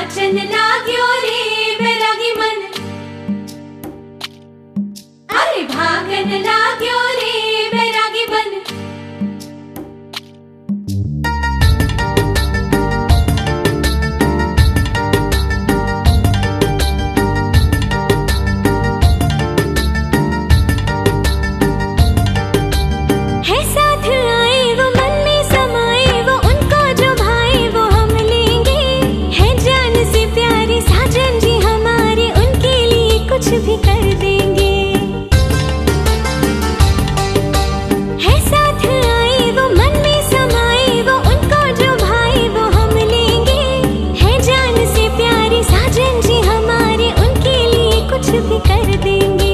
नाचन लाग्यो रे बैरागी मन, अरे भागन लाग्यो रे बैरागी मन। है साथ आए वो मन में समाए, वो उनको जो भाए वो हम लेंगे। है जान से प्यारे साजन जी हमारे, उनके लिए कुछ भी कर देंगे। है साथ आए वो मन में समाए, वो उनको जो भाए वो हम लेंगे। है जान से प्यारे साजन जी हमारे, उनके लिए कुछ भी कर देंगे।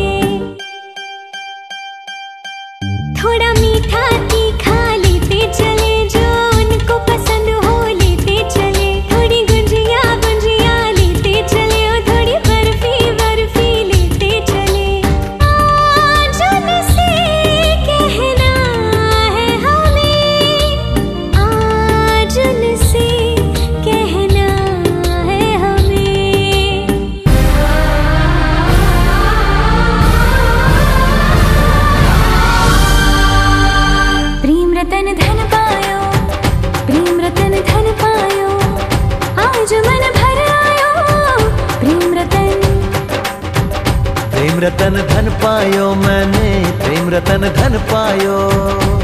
थोड़ा मीठा तीखा लेते चले, जो उनको पसंद हो लेते चले। थोड़ी गुंजिया गुंजिया लेते चले, और थोड़ी बर्फी बर्फी लेते चले। आज उनसे कहना है हमें, आज उनसे कहना है हमें। प्रेम रतन धन पायो, प्रेम रतन धन पायो, आज मन भर आयो। प्रेम रतन धन पायो मैंने, प्रेम रतन धन पायो।